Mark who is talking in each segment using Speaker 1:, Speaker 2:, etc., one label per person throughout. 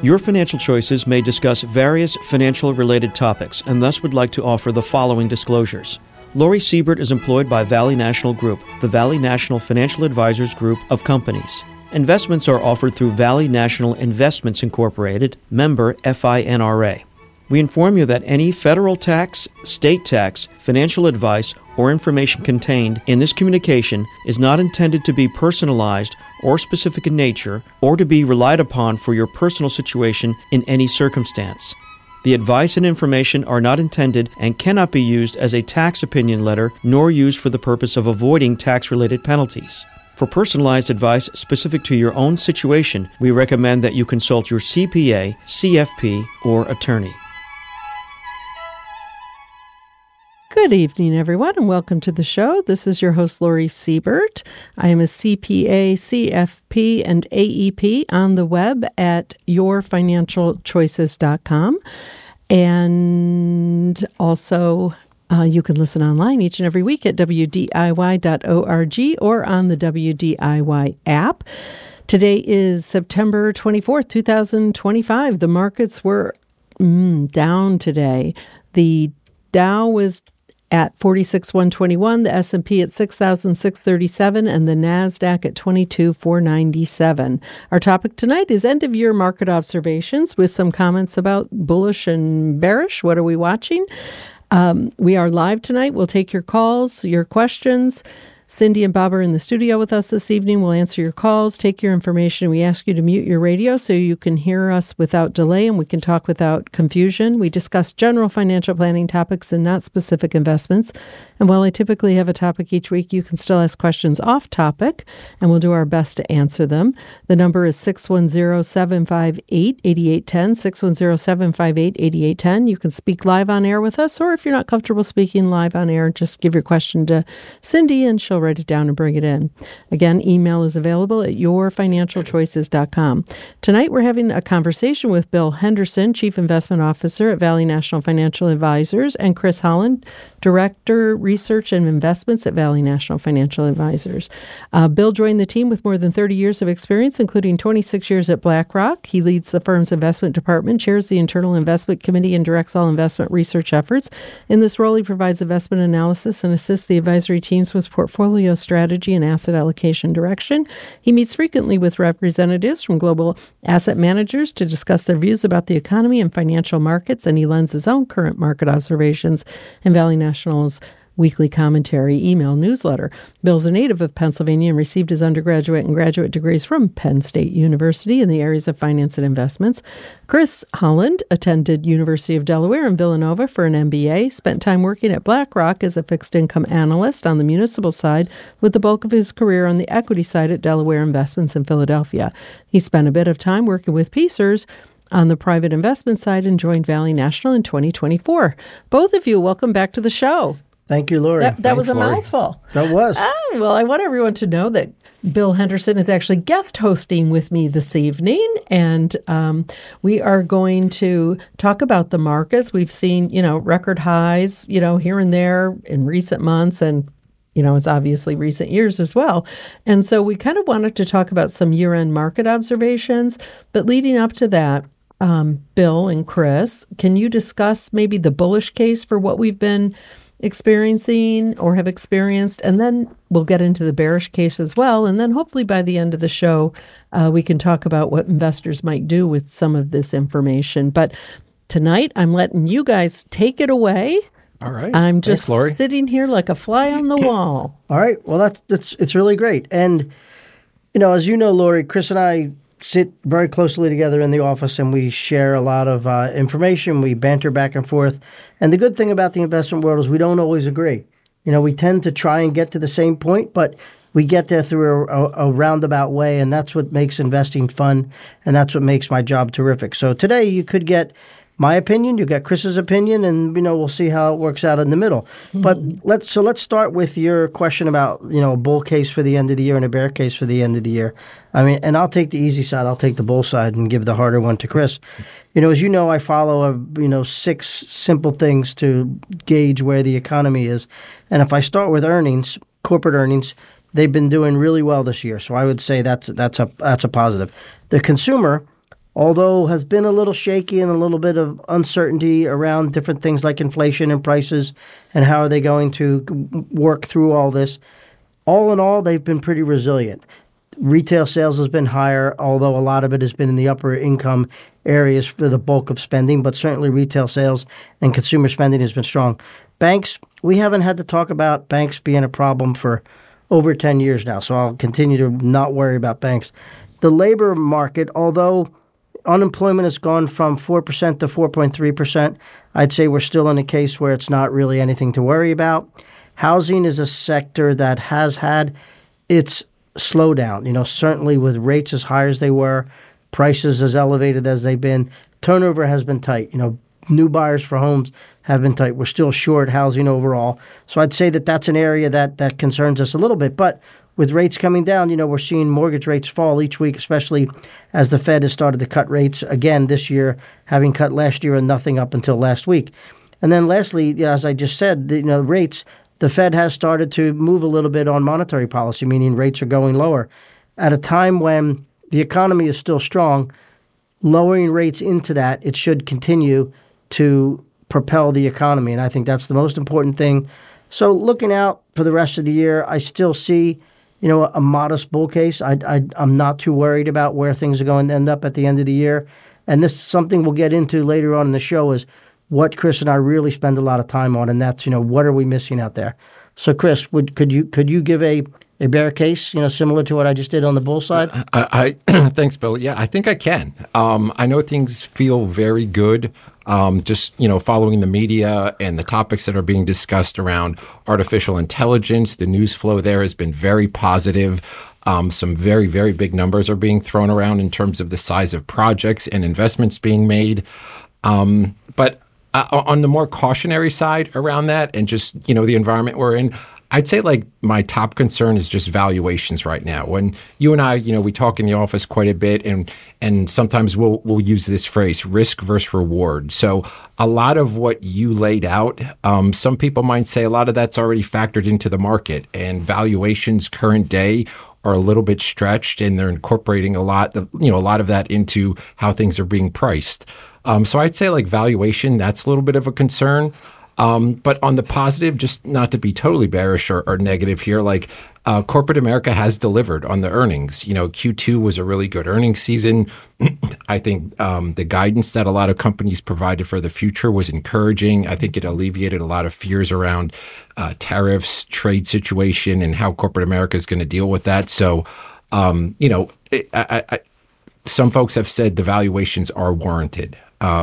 Speaker 1: Your Financial Choices may discuss various financial-related topics and thus would like to offer the following disclosures. Lori Siebert is employed by Valley National Group, the Valley National Financial Advisors Group of companies. Investments are offered through Valley National Investments Incorporated, member FINRA. We inform you that any federal tax, state tax, financial advice, or information contained in this communication is not intended to be personalized or specific in nature or to be relied upon for your personal situation in any circumstance. The advice and information are not intended and cannot be used as a tax opinion letter nor used for the purpose of avoiding tax-related penalties. For personalized advice specific to your own situation, we recommend that you consult your CPA, CFP, or attorney.
Speaker 2: Good evening, everyone, and welcome to the show. This is your host, Lori Siebert. I am a CPA, CFP, and AEP on the web at yourfinancialchoices.com. And also, you can listen online each and every week at wdiy.org or on the WDIY app. Today is September 24th, 2025. The markets were down today. The Dow was at 46,121, the S&P at 6,637, and the NASDAQ at 22,497. Our topic tonight is end-of-year market observations with some comments about bullish and bearish. What are we watching? We are live tonight. We'll take your calls, your questions. Cindy and Bob are in the studio with us this evening. We'll answer your calls, take your information. We ask you to mute your radio so you can hear us without delay and we can talk without confusion. We discuss general financial planning topics and not specific investments. And while I typically have a topic each week, you can still ask questions off topic, and we'll do our best to answer them. The number is 610-758-8810, 610-758-8810. You can speak live on air with us, or if you're not comfortable speaking live on air, just give your question to Cindy and she'll write it down and bring it in. Again, email is available at yourfinancialchoices.com. Tonight, we're having a conversation with Bill Henderson, Chief Investment Officer at Valley National Financial Advisors, and Chris Holland, Director, Research and Investments at Valley National Financial Advisors. Bill joined the team with more than 30 years of experience, including 26 years at BlackRock. He leads the firm's investment department, chairs the Internal Investment Committee, and directs all investment research efforts. In this role, he provides investment analysis and assists the advisory teams with portfolio strategy and asset allocation direction. He meets frequently with representatives from global asset managers to discuss their views about the economy and financial markets, and he lends his own current market observations in Valley National's weekly commentary email newsletter. Bill's a native of Pennsylvania and received his undergraduate and graduate degrees from Penn State University in the areas of finance and investments. Chris Holland attended University of Delaware in Villanova for an MBA, spent time working at BlackRock as a fixed income analyst on the municipal side, with the bulk of his career on the equity side at Delaware Investments in Philadelphia. He spent a bit of time working with PCERS on the private investment side and joined Valley National in 2024. Both of you, welcome back to the show.
Speaker 3: Thank you, Lori.
Speaker 2: That was a mouthful.
Speaker 3: That was.
Speaker 2: Well, I want everyone to know that Bill Henderson is actually guest hosting with me this evening, and we are going to talk about the markets. We've seen, record highs, here and there in recent months, and it's obviously recent years as well. And so we kind of wanted to talk about some year-end market observations, but leading up to that, Bill and Chris, can you discuss maybe the bullish case for what we've been experiencing or have experienced, and then we'll get into the bearish case as well, and then hopefully by the end of the show we can talk about what investors might do with some of this information. But tonight I'm letting you guys take it away.
Speaker 4: All right.
Speaker 2: I'm just sitting here like a fly on the wall.
Speaker 3: All right. Well, it's really great. And as you know, Lori, Chris and I sit very closely together in the office, and we share a lot of information. We banter back and forth. And the good thing about the investment world is we don't always agree. We tend to try and get to the same point, but we get there through a roundabout way, and that's what makes investing fun, and that's what makes my job terrific. So today you could get my opinion, you get Chris's opinion, and we'll see how it works out in the middle. Mm-hmm. But let's start with your question about a bull case for the end of the year and a bear case for the end of the year. And I'll take the easy side, I'll take the bull side, and give the harder one to Chris. As you know, I follow 6 simple things to gauge where the economy is, and if I start with earnings, corporate earnings, they've been doing really well this year. So I would say that's a positive. The consumer although has been a little shaky and a little bit of uncertainty around different things like inflation and prices and how are they going to work through all this. All in all, they've been pretty resilient. Retail sales has been higher, although a lot of it has been in the upper income areas for the bulk of spending, but certainly retail sales and consumer spending has been strong. Banks, we haven't had to talk about banks being a problem for over 10 years now, so I'll continue to not worry about banks. The labor market, although unemployment has gone from 4% to 4.3%, I'd say we're still in a case where it's not really anything to worry about. Housing is a sector that has had its slowdown. Certainly with rates as high as they were, prices as elevated as they've been, turnover has been tight. New buyers for homes have been tight. We're still short housing overall. So I'd say that that's an area that concerns us a little bit. But with rates coming down, we're seeing mortgage rates fall each week, especially as the Fed has started to cut rates again this year, having cut last year and nothing up until last week. And then lastly, as I just said, rates, the Fed has started to move a little bit on monetary policy, meaning rates are going lower. At a time when the economy is still strong, lowering rates into that, it should continue to propel the economy. And I think that's the most important thing. So looking out for the rest of the year, I still see, a modest bull case. I'm not too worried about where things are going to end up at the end of the year. And this is something we'll get into later on in the show is what Chris and I really spend a lot of time on, and that's, what are we missing out there? So, Chris, could you give a bear case, similar to what I just did on the bull side?
Speaker 4: Thanks, Bill. Yeah, I think I can. I know things feel very good. Just, following the media and the topics that are being discussed around artificial intelligence, the news flow there has been very positive. Some very, very big numbers are being thrown around in terms of the size of projects and investments being made. But on the more cautionary side around that and just, the environment we're in, I'd say like my top concern is just valuations right now. When you and I, we talk in the office quite a bit and sometimes we'll use this phrase, risk versus reward. So a lot of what you laid out, some people might say a lot of that's already factored into the market and valuations current day are a little bit stretched and they're incorporating a lot of that into how things are being priced. So I'd say like valuation, that's a little bit of a concern. But on the positive, just not to be totally bearish or negative here, like corporate America has delivered on the earnings. Q2 was a really good earnings season. I think the guidance that a lot of companies provided for the future was encouraging. I think it alleviated a lot of fears around tariffs, trade situation, and how corporate America is going to deal with that. So, some folks have said the valuations are warranted.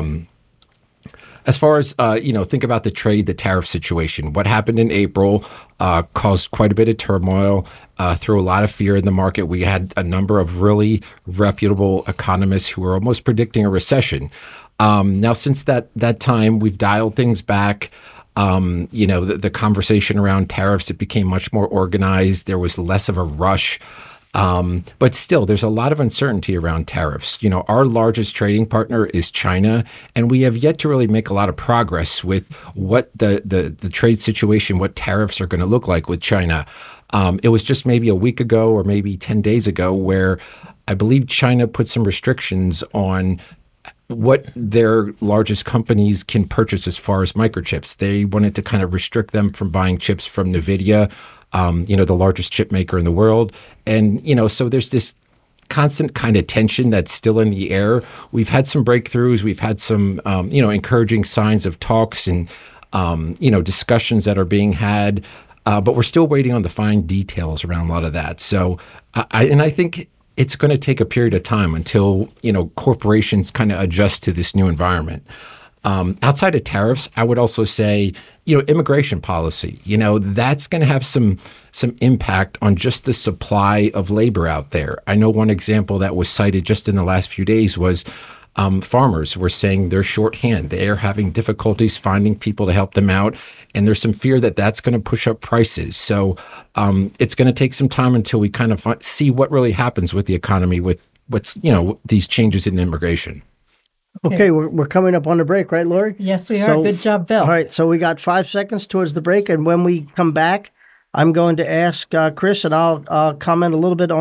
Speaker 4: As far as, think about the tariff situation. What happened in April caused quite a bit of turmoil, threw a lot of fear in the market. We had a number of really reputable economists who were almost predicting a recession. Now, since that time, we've dialed things back. The conversation around tariffs, it became much more organized. There was less of a rush. But still, there's a lot of uncertainty around tariffs. Our largest trading partner is China, and we have yet to really make a lot of progress with what the trade situation, what tariffs are going to look like with China. It was just maybe a week ago or maybe 10 days ago where I believe China put some restrictions on what their largest companies can purchase as far as microchips. They wanted to kind of restrict them from buying chips from NVIDIA, the largest chip maker in the world. And, so there's this constant kind of tension that's still in the air. We've had some breakthroughs. We've had some, encouraging signs of talks and, discussions that are being had. But we're still waiting on the fine details around a lot of that. So I think it's going to take a period of time until, corporations kind of adjust to this new environment. Outside of tariffs, I would also say, immigration policy, that's going to have some impact on just the supply of labor out there. I know one example that was cited just in the last few days was farmers were saying they're shorthand. They are having difficulties finding people to help them out. And there's some fear that that's going to push up prices. So it's going to take some time until we kind of see what really happens with the economy with what's, these changes in immigration.
Speaker 3: Okay, we're coming up on the break, right, Lori?
Speaker 2: Yes, we are. Good job, Bill.
Speaker 3: All right, so we got 5 seconds towards the break, and when we come back, I'm going to ask Chris, and I'll comment a little bit on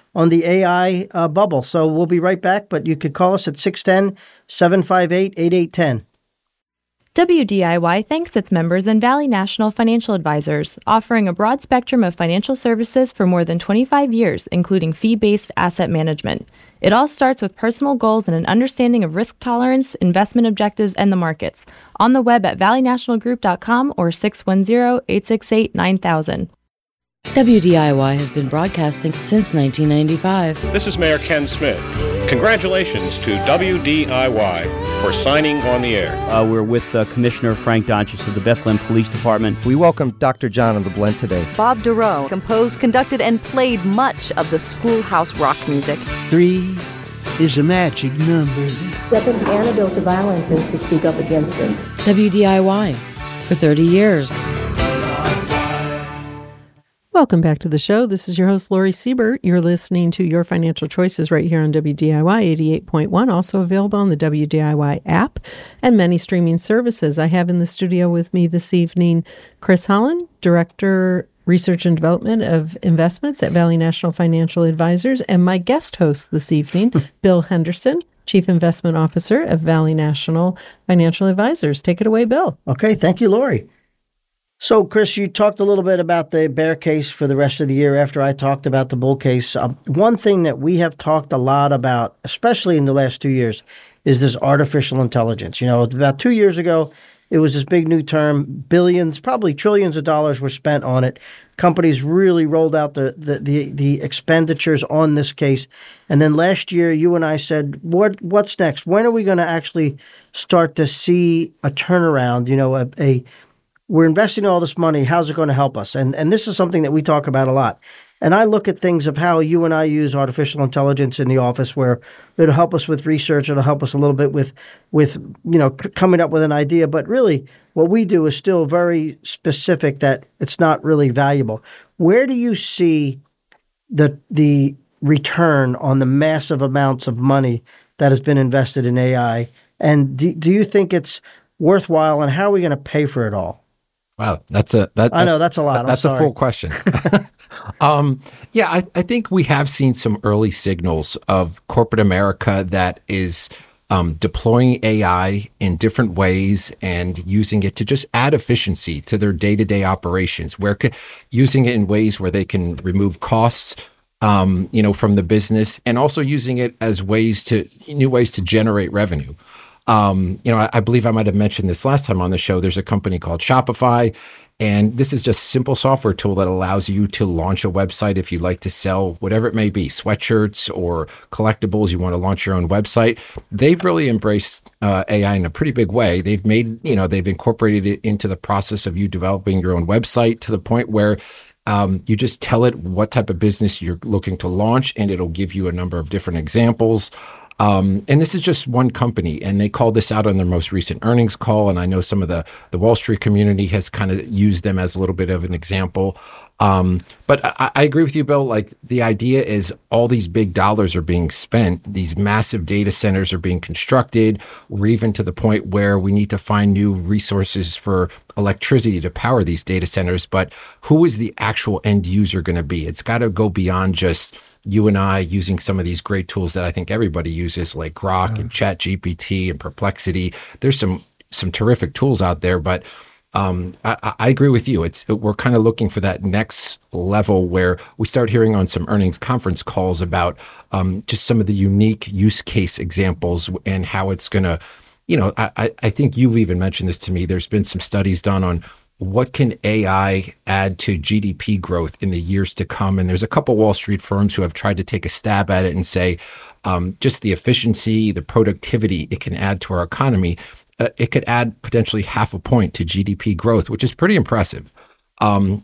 Speaker 3: on the AI bubble. So we'll be right back, but you could call us at 610-758-8810.
Speaker 5: WDIY thanks its members and Valley National Financial Advisors, offering a broad spectrum of financial services for more than 25 years, including fee-based asset management. It all starts with personal goals and an understanding of risk tolerance, investment objectives, and the markets. On the web at valleynationalgroup.com or 610-868-9000.
Speaker 6: WDIY has been broadcasting since 1995.
Speaker 7: This is Mayor Ken Smith. Congratulations to WDIY for signing on the air.
Speaker 8: We're with Commissioner Frank Donches of the Bethlehem Police Department.
Speaker 9: We welcome Dr. John on the blend today.
Speaker 10: Bob Duro composed, conducted, and played much of the schoolhouse rock music.
Speaker 11: 3 is a magic number.
Speaker 12: Second antidote to violence is to speak up against it.
Speaker 6: WDIY for 30 years.
Speaker 2: Welcome back to the show. This is your host, Lori Siebert. You're listening to Your Financial Choices right here on WDIY 88.1, also available on the WDIY app and many streaming services. I have in the studio with me this evening Chris Holland, Director, Research and Development of Investments at Valley National Financial Advisors, and my guest host this evening, Bill Henderson, Chief Investment Officer of Valley National Financial Advisors. Take it away, Bill.
Speaker 3: Okay, thank you, Lori. So, Chris, you talked a little bit about the bear case for the rest of the year after I talked about the bull case. One thing that we have talked a lot about, especially in the last 2 years, is this artificial intelligence. You know, about 2 years ago, it was this big new term, billions, probably trillions of dollars were spent on it. Companies really rolled out the expenditures on this case. And then last year, you and I said, what's next? When are we going to actually start to see a turnaround, you know, we're investing all this money. How's it going to help us? And this is something that we talk about a lot. And I look at things of how you and I use artificial intelligence in the office, where it'll help us with research. It'll help us a little bit with coming up with an idea. But really, what we do is still very specific that it's not really valuable. Where do you see the return on the massive amounts of money that has been invested in AI? And do you think it's worthwhile? And how are we going to pay for it all?
Speaker 4: Wow, that's a lot. That's a full question. I think we have seen some early signals of corporate America that is deploying AI in different ways and using it to just add efficiency to their day-to-day operations. Using it in ways where they can remove costs, from the business, and also using it as new ways to generate revenue. I believe I might have mentioned this last time on the show. There's a company called Shopify, and this is just a simple software tool that allows you to launch a website if you'd like to sell whatever it may be, sweatshirts or collectibles. You want to launch your own website. They've really embraced AI in a pretty big way. They've incorporated it into the process of you developing your own website to the point where you just tell it what type of business you're looking to launch, and it'll give you a number of different examples. And this is just one company, and they called this out on their most recent earnings call. And I know some of the Wall Street community has kind of used them as a little bit of an example. But I agree with you, Bill. Like, the idea is all these big dollars are being spent. These massive data centers are being constructed. We're even to the point where we need to find new resources for electricity to power these data centers. But who is the actual end user going to be? It's got to go beyond just you and I using some of these great tools that I think everybody uses, like Grok and ChatGPT and Perplexity. There's some terrific tools out there, but I agree with you. We're kind of looking for that next level where we start hearing on some earnings conference calls about just some of the unique use case examples and how it's going to, I think you've even mentioned this to me. There's been some studies done on what can AI add to GDP growth in the years to come? And there's a couple Wall Street firms who have tried to take a stab at it and say, just the efficiency, the productivity it can add to our economy, it could add potentially 0.5 point to GDP growth, which is pretty impressive.
Speaker 2: How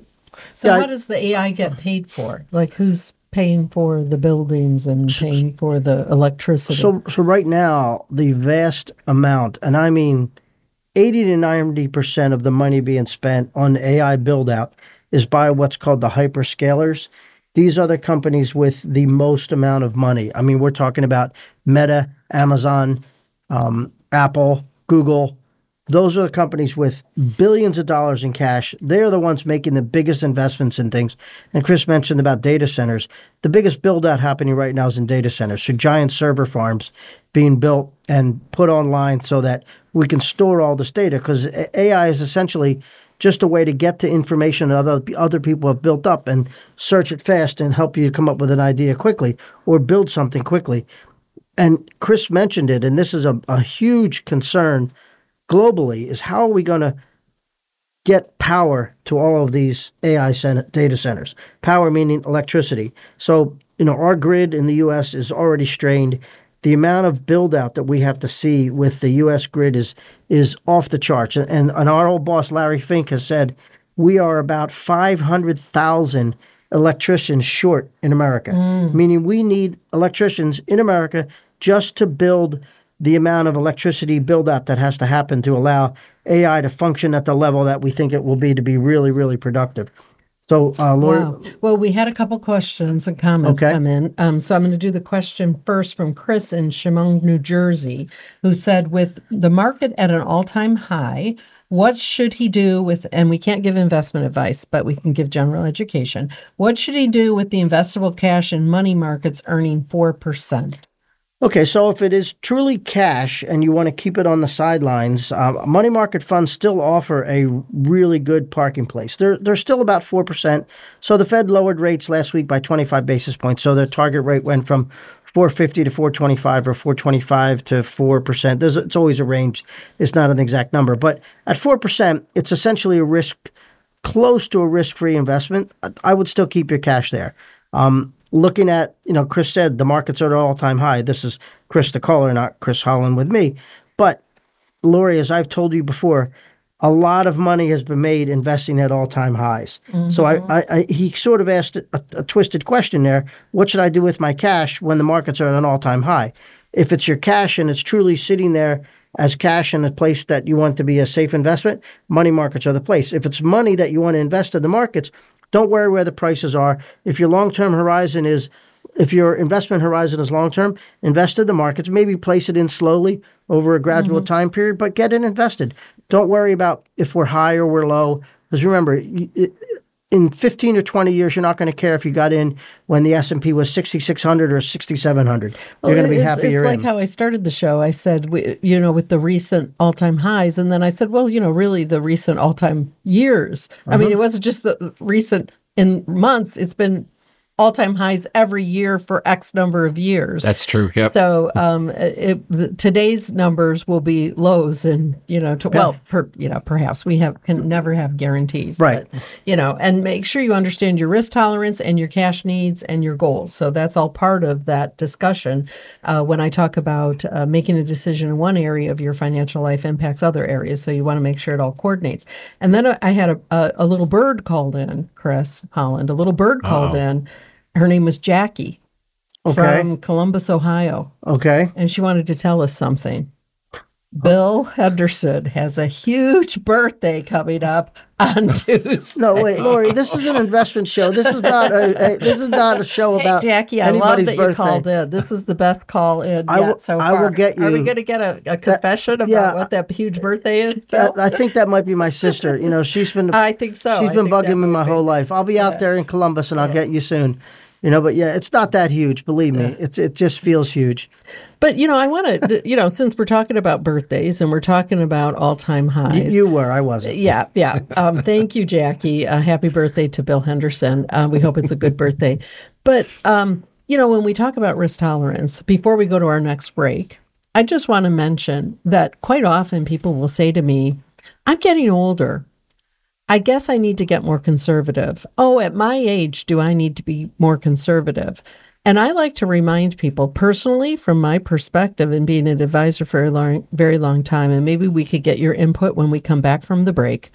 Speaker 2: does the AI get paid for? Like, who's paying for the buildings and paying for the electricity?
Speaker 3: So right now, the vast amount, and I mean 80 to 90% of the money being spent on AI build-out is by what's called the hyperscalers. These are the companies with the most amount of money. I mean, we're talking about Meta, Amazon, Apple, Google, those are the companies with billions of dollars in cash. They're the ones making the biggest investments in things. And Chris mentioned about data centers. The biggest build-out happening right now is in data centers. So giant server farms being built and put online so that we can store all this data, because AI is essentially just a way to get to information that other people have built up and search it fast and help you come up with an idea quickly or build something quickly. And Chris mentioned it, and this is a huge concern globally, is how are we going to get power to all of these AI data centers? Power meaning electricity. So, our grid in the U.S. is already strained. The amount of build out that we have to see with the U.S. grid is off the charts. And our old boss, Larry Fink, has said we are about 500,000 electricians short in America, meaning we need electricians in America just to build the amount of electricity build out that has to happen to allow AI to function at the level that we think it will be to be really, really productive. So, Lori.
Speaker 2: Wow. Well, we had a couple questions and comments come in. So I'm going to do the question first from Chris in Chemung, New Jersey, who said, with the market at an all-time high, what should he do with, and we can't give investment advice, but we can give general education. What should he do with the investable cash in money markets earning 4%?
Speaker 3: Okay, so if it is truly cash and you want to keep it on the sidelines, money market funds still offer a really good parking place. They're still about 4%. So the Fed lowered rates last week by 25 basis points. So their target rate went from 4.50 to 4.25 or 4.25 to 4%. It's always a range. It's not an exact number. But at 4%, it's essentially close to a risk-free investment. I would still keep your cash there. Looking at, Chris said the markets are at an all-time high. This is Chris the caller, not Chris Holland with me. But, Lori, as I've told you before, a lot of money has been made investing at all-time highs. Mm-hmm. So he sort of asked a twisted question there. What should I do with my cash when the markets are at an all-time high? If it's your cash and it's truly sitting there as cash in a place that you want to be a safe investment, money markets are the place. If it's money that you want to invest in the markets, don't worry where the prices are. If your long-term horizon if your investment horizon is long-term, invest in the markets. Maybe place it in slowly over a gradual time period, but get it invested. Don't worry about if we're high or we're low. Because remember, in 15 or 20 years, you're not going to care if you got in when the S&P was 6,600 or 6,700. You're going to be happy you're in.
Speaker 2: It's like how I started the show. I said, with the recent all-time highs. And then I said, well, really the recent all-time years. I mean, it wasn't just the recent in months. It's been all-time highs every year for X number of years.
Speaker 4: That's true. Yep.
Speaker 2: So today's numbers will be lows, and perhaps we can never have guarantees,
Speaker 3: right?
Speaker 2: But, and make sure you understand your risk tolerance and your cash needs and your goals. So that's all part of that discussion. When I talk about making a decision in one area of your financial life impacts other areas, so you want to make sure it all coordinates. And then I had a little bird called in, Chris Holland. A little bird called in. Her name was Jackie from Columbus, Ohio.
Speaker 3: Okay.
Speaker 2: And she wanted to tell us something. Bill Henderson has a huge birthday coming up on Tuesday.
Speaker 3: No, wait, Lori, this is an investment show. This is not a show about
Speaker 2: Jackie, I love that you called in. This is the best call in yet so far.
Speaker 3: I will get you.
Speaker 2: Are we going to get a confession about what that huge birthday is, Bill?
Speaker 3: I think that might be my sister. She's been.
Speaker 2: I think so.
Speaker 3: She's been bugging me my whole life. I'll be out there in Columbus, and I'll get you soon. But it's not that huge. Believe me, it just feels huge.
Speaker 2: But, I want to, since we're talking about birthdays and we're talking about all-time highs.
Speaker 3: You were, I wasn't.
Speaker 2: Yeah. Thank you, Jackie. Happy birthday to Bill Henderson. We hope it's a good birthday. But, when we talk about risk tolerance, before we go to our next break, I just want to mention that quite often people will say to me, I'm getting older. I guess I need to get more conservative. Oh, at my age, do I need to be more conservative? And I like to remind people personally, from my perspective and being an advisor for a very long time, and maybe we could get your input when we come back from the break,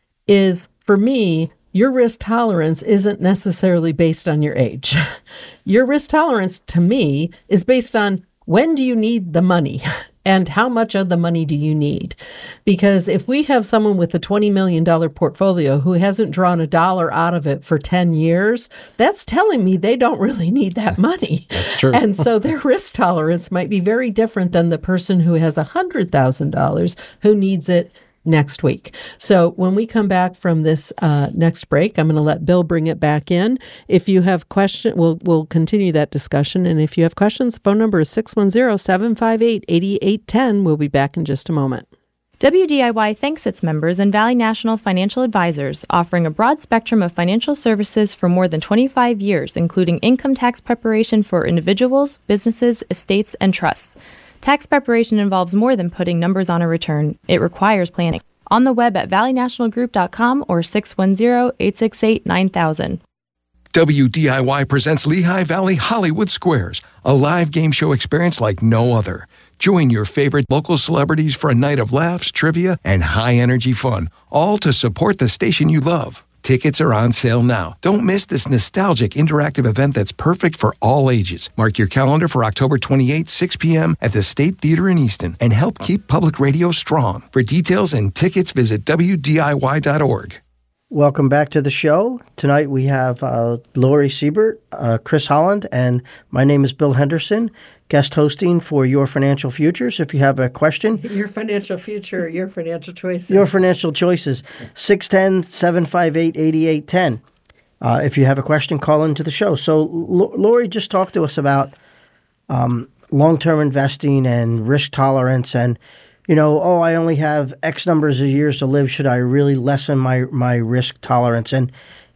Speaker 2: is for me, your risk tolerance isn't necessarily based on your age. Your risk tolerance to me is based on when do you need the money? And how much of the money do you need? Because if we have someone with a $20 million portfolio who hasn't drawn $1 out of it for 10 years, that's telling me they don't really need that money.
Speaker 4: That's true.
Speaker 2: And so their risk tolerance might be very different than the person who has $100,000 who needs it next week. So when we come back from this next break, I'm going to let Bill bring it back in. If you have questions, we'll continue that discussion. And if you have questions, the phone number is 610-758-8810. We'll be back in just a moment.
Speaker 5: WDIY thanks its members and Valley National Financial Advisors, offering a broad spectrum of financial services for more than 25 years, including income tax preparation for individuals, businesses, estates, and trusts. Tax preparation involves more than putting numbers on a return. It requires planning. On the web at valleynationalgroup.com or 610-868-9000.
Speaker 13: WDIY presents Lehigh Valley Hollywood Squares, a live game show experience like no other. Join your favorite local celebrities for a night of laughs, trivia, and high-energy fun, all to support the station you love. Tickets are on sale now. Don't miss this nostalgic interactive event that's perfect for all ages. Mark your calendar for October 28, 6 p.m. at the State Theater in Easton and help keep public radio strong. For details and tickets, visit WDIY.org.
Speaker 3: Welcome back to the show. Tonight we have Lori Siebert, Chris Holland, and my name is Bill Henderson, guest hosting for Your Financial Futures. If you have a question.
Speaker 2: Your financial future, your financial choices.
Speaker 3: Your financial choices. 610-758-8810. If you have a question, call into the show. So Lori just talked to us about long-term investing and risk tolerance and I only have X numbers of years to live. Should I really lessen my risk tolerance? And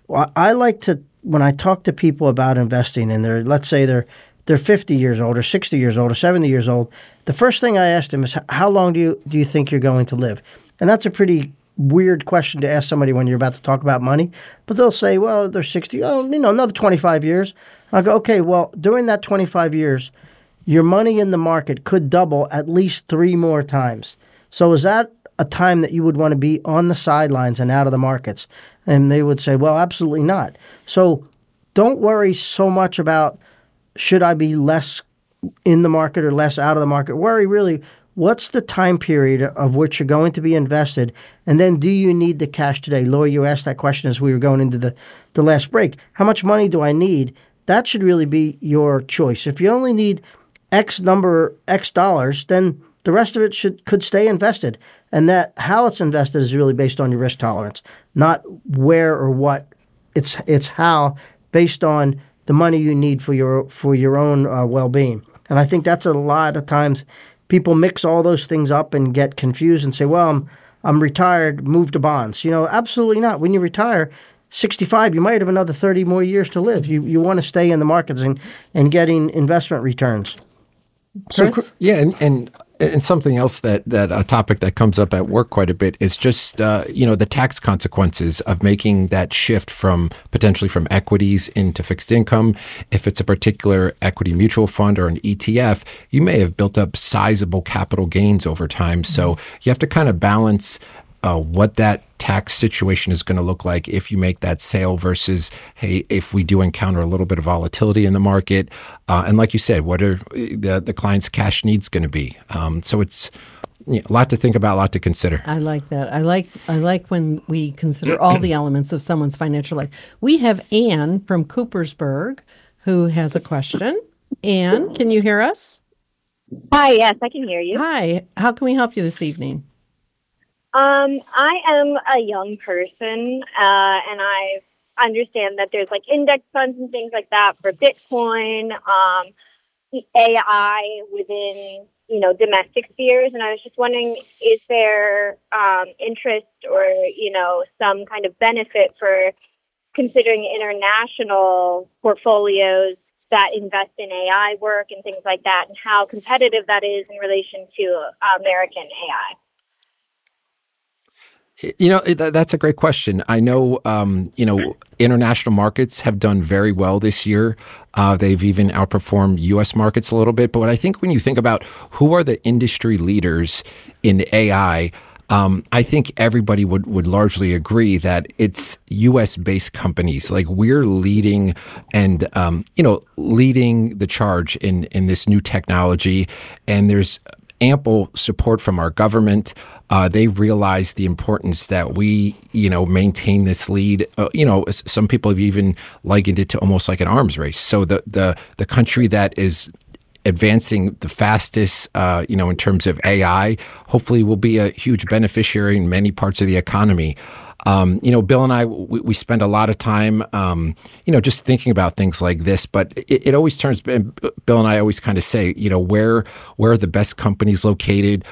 Speaker 3: I like to, when I talk to people about investing and let's say they're 50 years old or 60 years old or 70 years old, the first thing I ask them is, how long do you think you're going to live? And that's a pretty weird question to ask somebody when you're about to talk about money. But they'll say, well, they're 60, another 25 years. I'll go, okay, well, during that 25 years, your money in the market could double at least 3 more times. So is that a time that you would want to be on the sidelines and out of the markets? And they would say, well, absolutely not. So don't worry so much about should I be less in the market or less out of the market. Worry really, what's the time period of which you're going to be invested? And then do you need the cash today? Lori, you asked that question as we were going into the last break. How much money do I need? That should really be your choice. If you only need X dollars, then the rest of it could stay invested. And that how it's invested is really based on your risk tolerance, not where or what. It's how, based on the money you need for your own well-being. And I think that's a lot of times people mix all those things up and get confused and say, well, I'm retired, move to bonds. Absolutely not. When you retire, 65, you might have another 30 more years to live. You want to stay in the markets and getting investment returns.
Speaker 2: Chris?
Speaker 4: Yeah, and something else that a topic that comes up at work quite a bit is just the tax consequences of making that shift potentially from equities into fixed income. If it's a particular equity mutual fund or an ETF, you may have built up sizable capital gains over time. So you have to kind of balance what that tax situation is going to look like if you make that sale versus, hey, if we do encounter a little bit of volatility in the market. And like you said, what are the client's cash needs going to be? So it's a lot to think about, a lot to consider.
Speaker 2: I like that. I like when we consider all the elements of someone's financial life. We have Anne from Coopersburg who has a question. Anne, can you hear us?
Speaker 14: Hi, yes, I can hear you.
Speaker 2: Hi. How can we help you this evening?
Speaker 14: I am a young person, and I understand that there's like index funds and things like that for Bitcoin, AI within, domestic spheres. And I was just wondering, is there interest or, some kind of benefit for considering international portfolios that invest in AI work and things like that, and how competitive that is in relation to American AI?
Speaker 4: That's a great question. I know, international markets have done very well this year. They've even outperformed U.S. markets a little bit. But what I think when you think about who are the industry leaders in AI, I think everybody would largely agree that it's U.S.-based companies. Like we're leading and, leading the charge in this new technology. And there's ample support from our government. They realize the importance that we, maintain this lead. Some people have even likened it to almost like an arms race. So the country that is advancing the fastest, in terms of AI, hopefully will be a huge beneficiary in many parts of the economy. Bill and I, we spend a lot of time, just thinking about things like this, but it always turns, Bill and I always kind of say, where are the best companies located?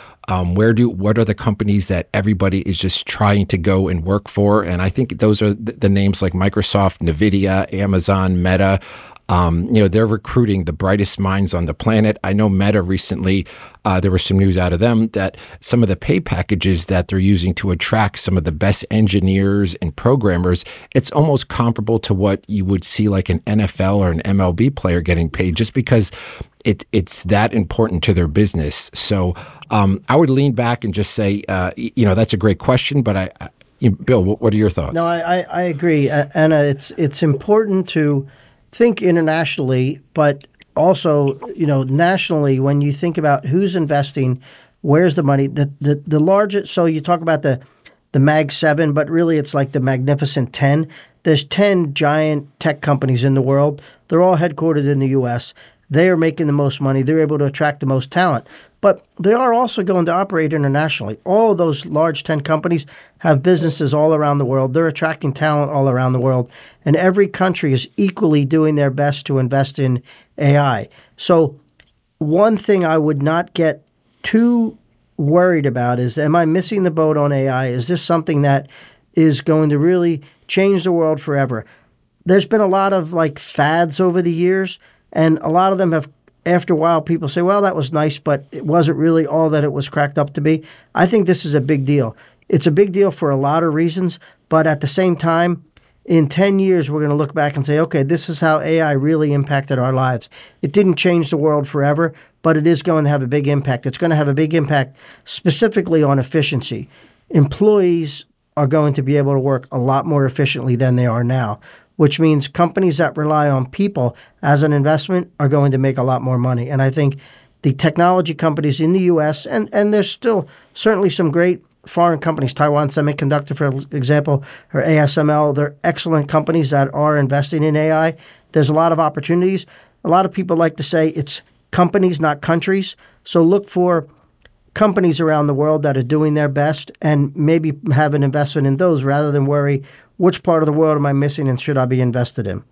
Speaker 4: What are the companies that everybody is just trying to go and work for? And I think those are the names like Microsoft, NVIDIA, Amazon, Meta. They're recruiting the brightest minds on the planet. I know Meta recently, there was some news out of them that some of the pay packages that they're using to attract some of the best engineers and programmers, it's almost comparable to what you would see like an NFL or an MLB player getting paid, just because it's that important to their business. So I would lean back and just say, that's a great question, but Bill, what are your thoughts?
Speaker 3: No, I agree. Anna, it's important to think internationally, but also, nationally, when you think about who's investing, where's the money, the largest, so you talk about the Mag 7, but really it's like the Magnificent 10. There's 10 giant tech companies in the world. They're all headquartered in the U.S. They are making the most money. They're able to attract the most talent. But they are also going to operate internationally. All of those large 10 companies have businesses all around the world. They're attracting talent all around the world. And every country is equally doing their best to invest in AI. So one thing I would not get too worried about is, am I missing the boat on AI? Is this something that is going to really change the world forever? There's been a lot of fads over the years, and a lot of them have, after a while, people say, well, that was nice, but it wasn't really all that it was cracked up to be. I think this is a big deal. It's a big deal for a lot of reasons, but at the same time, in 10 years, we're going to look back and say, okay, this is how AI really impacted our lives. It didn't change the world forever, but it is going to have a big impact. It's going to have a big impact specifically on efficiency. Employees are going to be able to work a lot more efficiently than they are now, which means companies that rely on people as an investment are going to make a lot more money. And I think the technology companies in the U.S., and there's still certainly some great foreign companies, Taiwan Semiconductor, for example, or ASML, they're excellent companies that are investing in AI. There's a lot of opportunities. A lot of people like to say it's companies, not countries. So look for companies around the world that are doing their best and maybe have an investment in those rather than worry, which part of the world am I missing and should I be invested in?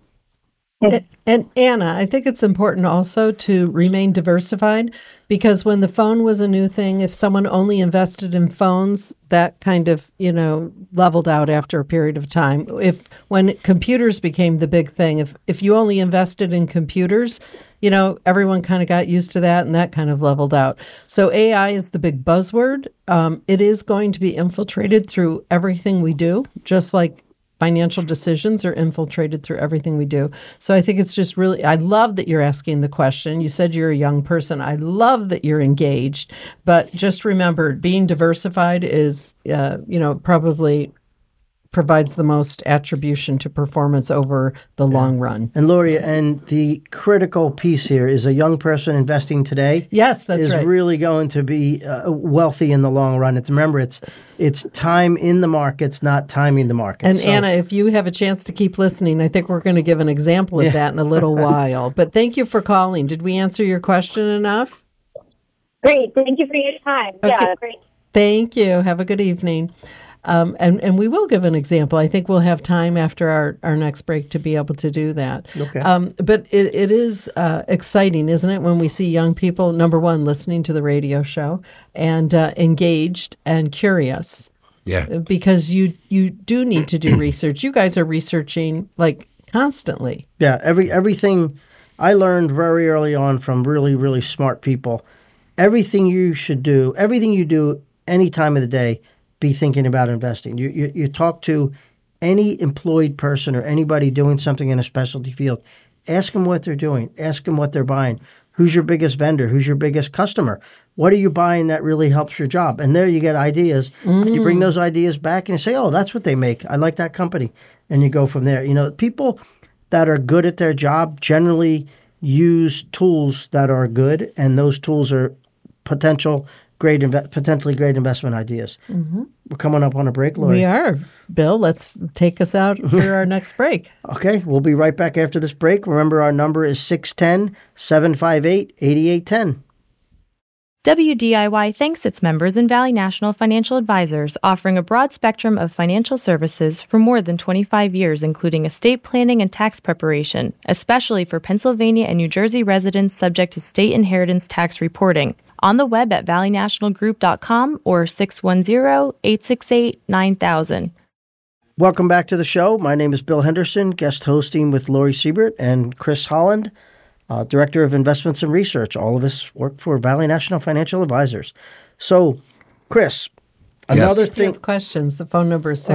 Speaker 2: And Anna, I think it's important also to remain diversified, because when the phone was a new thing, if someone only invested in phones, that kind of, leveled out after a period of time. When computers became the big thing, if you only invested in computers, everyone kind of got used to that, and that kind of leveled out. So AI is the big buzzword. It is going to be infiltrated through everything we do, just like financial decisions are infiltrated through everything we do. So I think it's just really, I love that you're asking the question. You said you're a young person. I love that you're engaged, but just remember, being diversified is, probably provides the most attribution to performance over the long run.
Speaker 3: And Lori, and the critical piece here is a young person investing today.
Speaker 2: Yes, that's
Speaker 3: is
Speaker 2: right.
Speaker 3: really going to be wealthy in the long run. Remember, it's time in the markets, not timing the markets.
Speaker 2: And Anna, if you have a chance to keep listening, I think we're going to give an example of that in a little while. But thank you for calling. Did we answer your question enough?
Speaker 14: Great. Thank you for your time. Okay. Yeah, great.
Speaker 2: Thank you. Have a good evening. And we will give an example. I think we'll have time after our next break to be able to do that.
Speaker 3: Okay.
Speaker 2: But it is exciting, isn't it, when we see young people, number one, listening to the radio show and engaged and curious.
Speaker 4: Yeah.
Speaker 2: Because you do need to do research. You guys are researching constantly.
Speaker 3: Yeah. Everything I learned very early on from really, really smart people. Everything you do any time of the day, be thinking about investing. You talk to any employed person or anybody doing something in a specialty field, ask them what they're doing, ask them what they're buying. Who's your biggest vendor? Who's your biggest customer? What are you buying that really helps your job? And there you get ideas. And you bring those ideas back and you say, oh, that's what they make. I like that company. And you go from there. People that are good at their job generally use tools that are good, and those tools are potentially great investment ideas.
Speaker 2: Mm-hmm.
Speaker 3: We're coming up on a break, Lori.
Speaker 2: We are. Bill, let's take us out for our next break.
Speaker 3: Okay, we'll be right back after this break. Remember, our number is 610-758-8810.
Speaker 5: WDIY thanks its members in Valley National Financial Advisors, offering a broad spectrum of financial services for more than 25 years, including estate planning and tax preparation, especially for Pennsylvania and New Jersey residents subject to state inheritance tax reporting. On the web at valleynationalgroup.com or 610-868-9000.
Speaker 3: Welcome back to the show. My name is Bill Henderson, guest hosting with Lori Siebert and Chris Holland, Director of Investments and Research. All of us work for Valley National Financial Advisors. So, Chris, another thing.
Speaker 2: If you have questions, the phone number is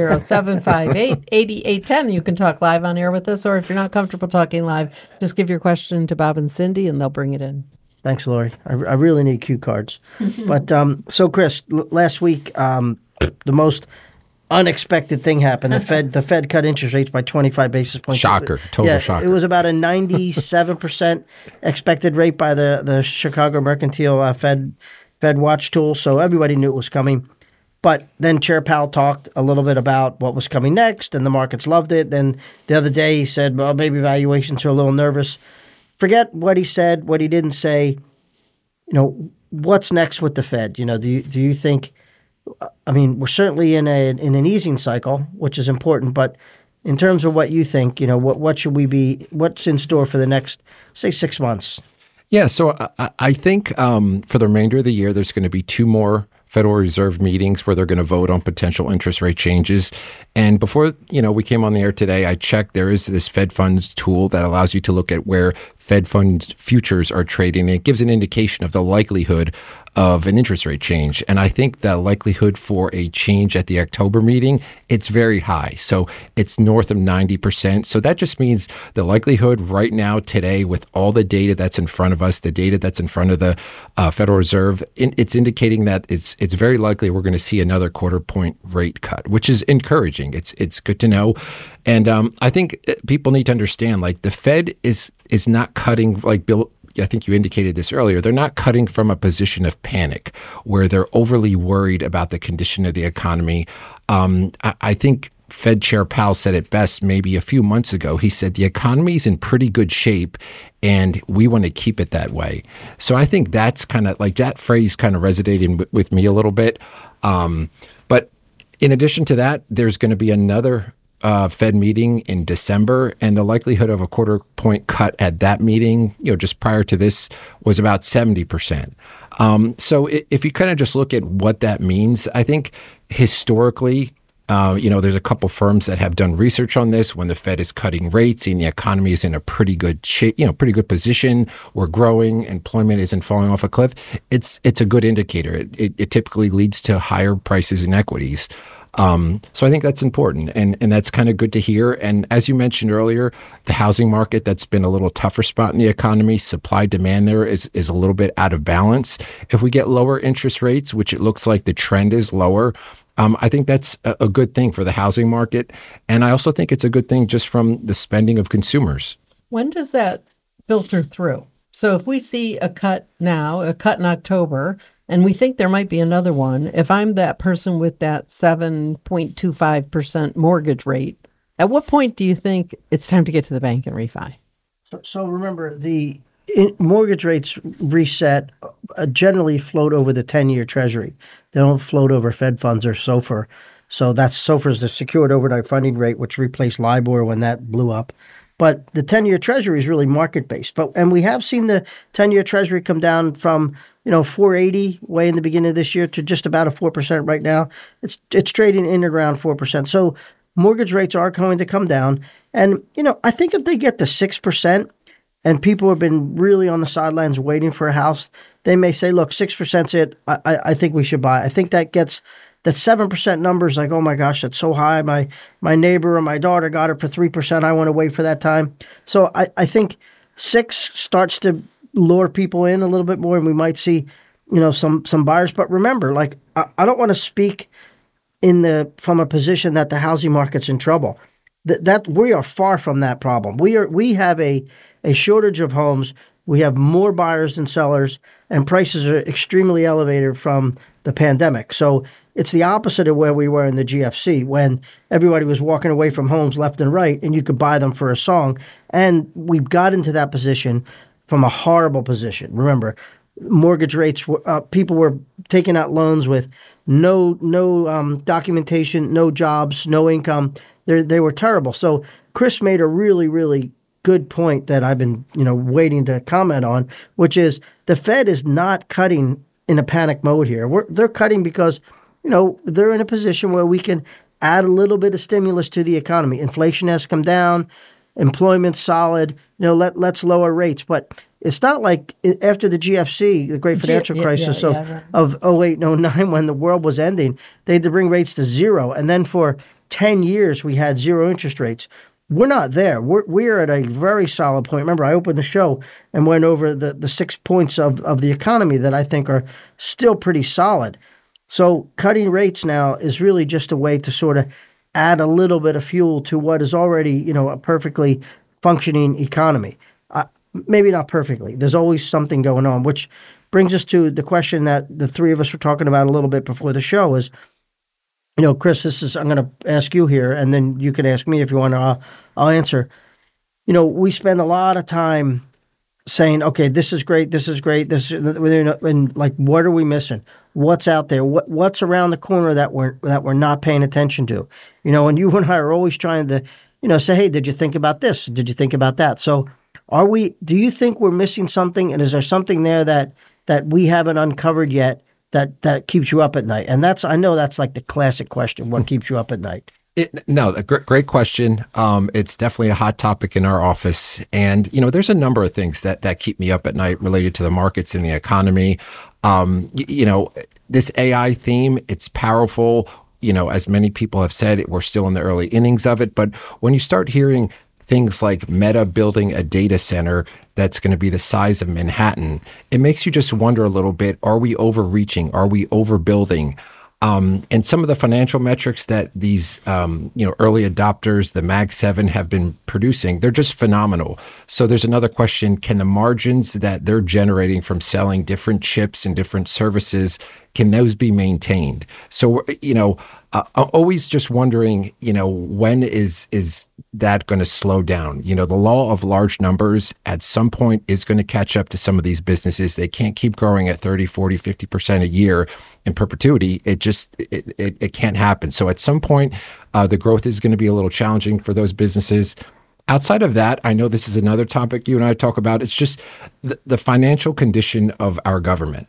Speaker 2: 610-758-8810. You can talk live on air with us, or if you're not comfortable talking live, just give your question to Bob and Cindy, and they'll bring it in.
Speaker 3: Thanks, Lori. I really need cue cards. But so, Chris, last week, the most unexpected thing happened. The Fed cut interest rates by 25 basis points.
Speaker 4: Shocker, total shocker.
Speaker 3: It was about a 97% expected rate by the Chicago Mercantile Fed Watch tool, so everybody knew it was coming. But then Chair Powell talked a little bit about what was coming next, and the markets loved it. Then the other day he said, well, maybe valuations are a little nervous. Forget what he said, what he didn't say. What's next with the Fed? Do you think? I mean, we're certainly in an easing cycle, which is important. But in terms of what you think, what should we be? What's in store for the next, say, 6 months?
Speaker 4: Yeah, so I think for the remainder of the year, there's going to be 2 more Federal Reserve meetings where they're going to vote on potential interest rate changes. And before, we came on the air today, I checked. There is this Fed Funds tool that allows you to look at where Fed Funds futures are trading. And it gives an indication of the likelihood of an interest rate change. And I think the likelihood for a change at the October meeting, it's very high. So it's north of 90%. So that just means the likelihood right now today with all the data that's in front of us, the data that's in front of the Federal Reserve, it's indicating that it's very likely we're going to see another quarter-point rate cut, which is encouraging. It's good to know. And I think people need to understand, the Fed is not cutting, like Bill, I think you indicated this earlier, they're not cutting from a position of panic where they're overly worried about the condition of the economy. I think Fed Chair Powell said it best maybe a few months ago. He said the economy is in pretty good shape and we want to keep it that way. So I think that's kind of that phrase kind of resonated with me a little bit. But in addition to that, there's going to be another Fed meeting in December, and the likelihood of a quarter-point cut at that meeting, just prior to this, was about 70%. So if you kind of just look at what that means, I think historically, there's a couple firms that have done research on this. When the Fed is cutting rates and the economy is in a pretty good shape, pretty good position, we're growing, employment isn't falling off a cliff, it's a good indicator. It typically leads to higher prices in equities. So I think that's important, and that's kind of good to hear. And as you mentioned earlier, the housing market, that's been a little tougher spot in the economy. Supply demand there is a little bit out of balance. If we get lower interest rates, which it looks like the trend is lower, I think that's a good thing for the housing market. And I also think it's a good thing just from the spending of consumers.
Speaker 2: When does that filter through? So if we see a cut now, a cut in October, and we think there might be another one, if I'm that person with that 7.25% mortgage rate, at what point do you think it's time to get to the bank and refi?
Speaker 3: So remember, the mortgage rates reset generally float over the 10-year Treasury. They don't float over Fed funds or SOFR. So that's SOFR's the secured overnight funding rate, which replaced LIBOR when that blew up. But the 10-year Treasury is really market-based. And we have seen the 10-year Treasury come down from 4.80 way in the beginning of this year to just about a 4% right now. It's trading in around 4%. So mortgage rates are going to come down. And, I think if they get to 6% and people have been really on the sidelines waiting for a house, they may say, look, 6%'s it. I think we should buy. I think that gets that 7% number is like, oh my gosh, that's so high. My neighbor or my daughter got it for 3%. I want to wait for that time. So I think 6 starts to lure people in a little bit more, and we might see, some buyers. But remember, I don't want to speak from a position that the housing market's in trouble. That we are far from that problem. We have a shortage of homes. We have more buyers than sellers, and prices are extremely elevated from the pandemic. So it's the opposite of where we were in the GFC, when everybody was walking away from homes left and right, and you could buy them for a song. And we got into that position from a horrible position. Remember, mortgage rates were people were taking out loans with no documentation, no jobs, no income. They were terrible. So Chris made a really, really good point that I've been waiting to comment on, which is the Fed is not cutting in a panic mode here. They're cutting because they're in a position where we can add a little bit of stimulus to the economy. Inflation has come down, employment's solid. Let's lower rates, but it's not like after the GFC, the Great Financial Crisis of 08 and 09, when the world was ending, they had to bring rates to zero. And then for 10 years, we had zero interest rates. We're not there. We're at a very solid point. Remember, I opened the show and went over the 6 points of the economy that I think are still pretty solid. So cutting rates now is really just a way to sort of add a little bit of fuel to what is already, a perfectly functioning economy. Maybe not perfectly. There's always something going on, which brings us to the question that the three of us were talking about a little bit before the show is, Chris, I'm going to ask you here, and then you can ask me if you want to. I'll answer. We spend a lot of time saying, okay, this is great, and like, what are we missing? What's out there? What's around the corner that we're not paying attention to? And you and I are always trying to, say, hey, did you think about this? Did you think about that? So do you think we're missing something? And is there something there that we haven't uncovered yet that keeps you up at night? And I know that's like the classic question. What keeps you up at night?
Speaker 4: A great question. It's definitely a hot topic in our office. And, there's a number of things that keep me up at night related to the markets and the economy. This AI theme, it's powerful. As many people have said, we're still in the early innings of it. But when you start hearing things like Meta building a data center that's going to be the size of Manhattan, it makes you just wonder a little bit, are we overreaching? Are we overbuilding? And some of the financial metrics that these, early adopters, the Mag 7 have been producing, they're just phenomenal. So there's another question. Can the margins that they're generating from selling different chips and different services, can those be maintained? So, I'm always just wondering, when is that going to slow down? The law of large numbers at some point is going to catch up to some of these businesses. They can't keep growing at 30, 40, 50% a year in perpetuity. It can't happen. So at some point, the growth is going to be a little challenging for those businesses. Outside of that, I know this is another topic you and I talk about. It's just the financial condition of our government.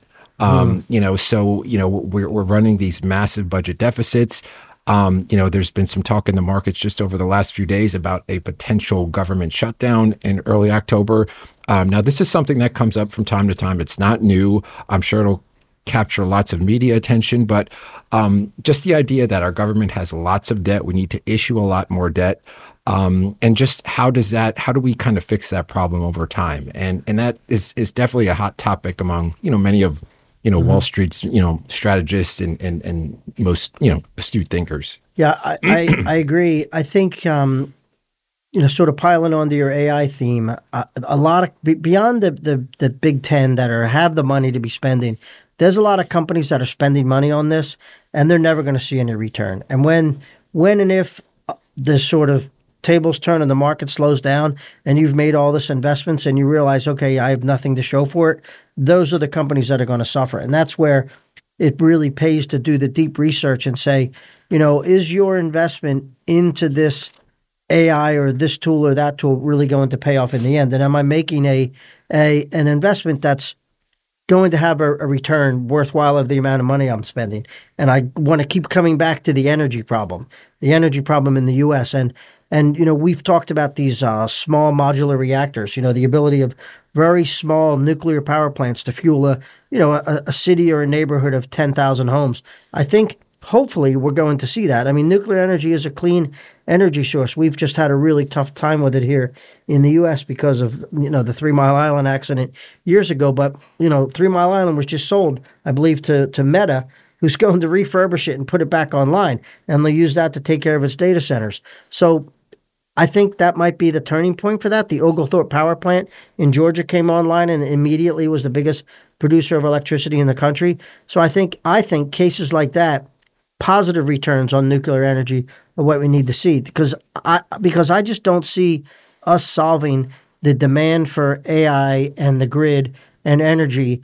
Speaker 4: We're running these massive budget deficits. There's been some talk in the markets just over the last few days about a potential government shutdown in early October. Now, this is something that comes up from time to time. It's not new. I'm sure it'll capture lots of media attention, but just the idea that our government has lots of debt, we need to issue a lot more debt. And just how do we kind of fix that problem over time? And that is definitely a hot topic among, many of Wall Street's, strategists and most, astute thinkers.
Speaker 3: Yeah, I agree. I think, sort of piling onto your AI theme, a lot of beyond the Big 10 that have the money to be spending, there's a lot of companies that are spending money on this, and they're never going to see any return. And when and if the sort of tables turn and the market slows down and you've made all this investments and you realize, okay, I have nothing to show for it, those are the companies that are going to suffer. And that's where it really pays to do the deep research and say, is your investment into this AI or this tool or that tool really going to pay off in the end? And am I making an investment that's going to have a return worthwhile of the amount of money I'm spending? And I want to keep coming back to the energy problem in the U.S. And we've talked about these small modular reactors, the ability of very small nuclear power plants to fuel a city or a neighborhood of 10,000 homes. I think hopefully we're going to see that. I mean, nuclear energy is a clean energy source. We've just had a really tough time with it here in the U.S. because of, the 3 Mile Island accident years ago. But, 3 Mile Island was just sold, I believe, to Meta, who's going to refurbish it and put it back online. And they'll use that to take care of its data centers. So I think that might be the turning point for that. The Oglethorpe Power Plant in Georgia came online and immediately was the biggest producer of electricity in the country. So I think cases like that, positive returns on nuclear energy are what we need to see, because I just don't see us solving the demand for AI and the grid and energy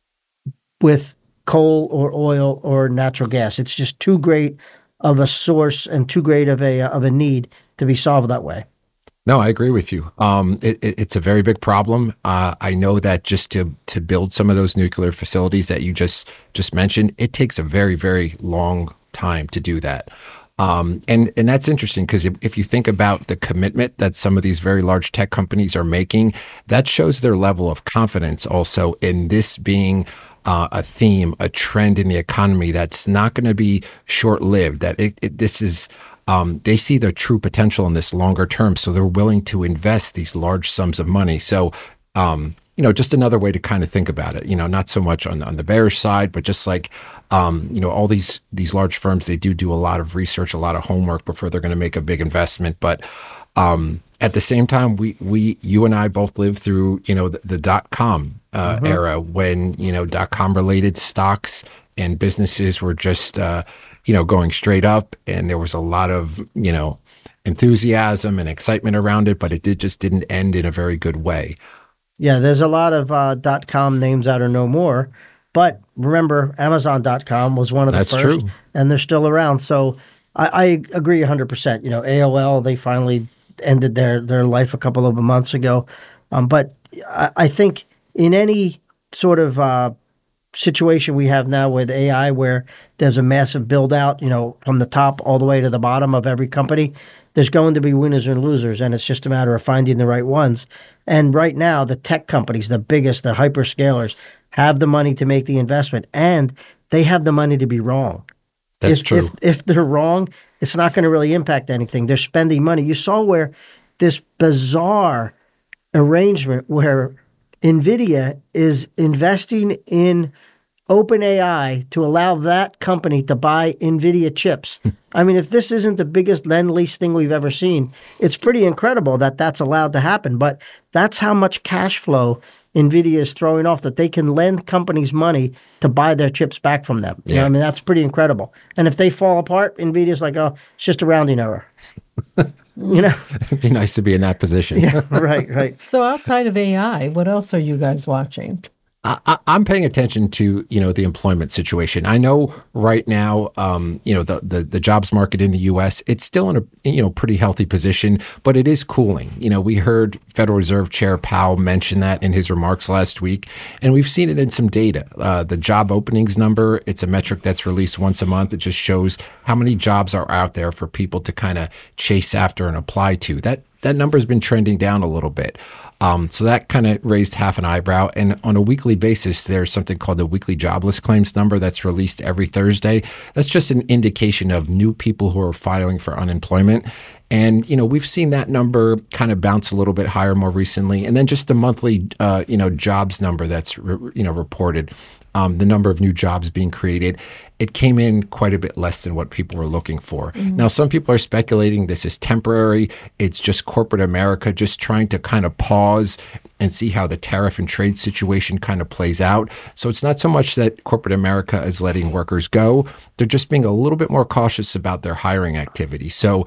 Speaker 3: with coal or oil or natural gas. It's just too great of a source and too great of a need to be solved that way.
Speaker 4: No, I agree with you. It's a very big problem. I know that just to build some of those nuclear facilities that you just mentioned, it takes a very, very long time to do that. And that's interesting because if you think about the commitment that some of these very large tech companies are making, that shows their level of confidence also in this being a theme, a trend in the economy that's not going to be short-lived, that this is they see the true potential in this longer term, so they're willing to invest these large sums of money. So, just another way to kind of think about it, not so much on the bearish side, but just like, all these large firms, they do a lot of research, a lot of homework before they're going to make a big investment. But at the same time, you and I both lived through, the .com era when, .com related stocks and businesses were just, going straight up, and there was a lot of, enthusiasm and excitement around it, but it didn't end in a very good way.
Speaker 3: Yeah, there's a lot of .com names that are no more, but remember, Amazon.com was one of the first, true. And they're still around. So I agree 100%. AOL, they finally ended their life a couple of months ago. But I think in any sort of situation we have now with AI, where there's a massive build out, from the top all the way to the bottom of every company, there's going to be winners and losers, and it's just a matter of finding the right ones. And right now, the tech companies, the biggest, the hyperscalers, have the money to make the investment, and they have the money to be wrong.
Speaker 4: That's true.
Speaker 3: If they're wrong, it's not going to really impact anything. They're spending money. You saw where this bizarre arrangement where NVIDIA is investing in OpenAI to allow that company to buy NVIDIA chips. I mean, if this isn't the biggest lend-lease thing we've ever seen, it's pretty incredible that that's allowed to happen. But that's how much cash flow NVIDIA is throwing off, that they can lend companies money to buy their chips back from them. You know what I mean? That's pretty incredible. And if they fall apart, NVIDIA's like, oh, it's just a rounding error.
Speaker 4: It'd be nice to be in that position.
Speaker 3: Yeah, right.
Speaker 2: So outside of AI, what else are you guys watching?
Speaker 4: I'm paying attention to, the employment situation. I know right now, the jobs market in the U.S., it's still in a, pretty healthy position, but it is cooling. We heard Federal Reserve Chair Powell mention that in his remarks last week, and we've seen it in some data. The job openings number, it's a metric that's released once a month. It just shows how many jobs are out there for people to kind of chase after and apply to. That number's been trending down a little bit. So that kind of raised half an eyebrow. And on a weekly basis, there's something called the weekly jobless claims number that's released every Thursday. That's just an indication of new people who are filing for unemployment. And, we've seen that number kind of bounce a little bit higher more recently. And then just the monthly, jobs number that's, reported. The number of new jobs being created, it came in quite a bit less than what people were looking for. Mm-hmm. Now, some people are speculating this is temporary. It's just corporate America just trying to kind of pause and see how the tariff and trade situation kind of plays out. So it's not so much that corporate America is letting workers go. They're just being a little bit more cautious about their hiring activity. So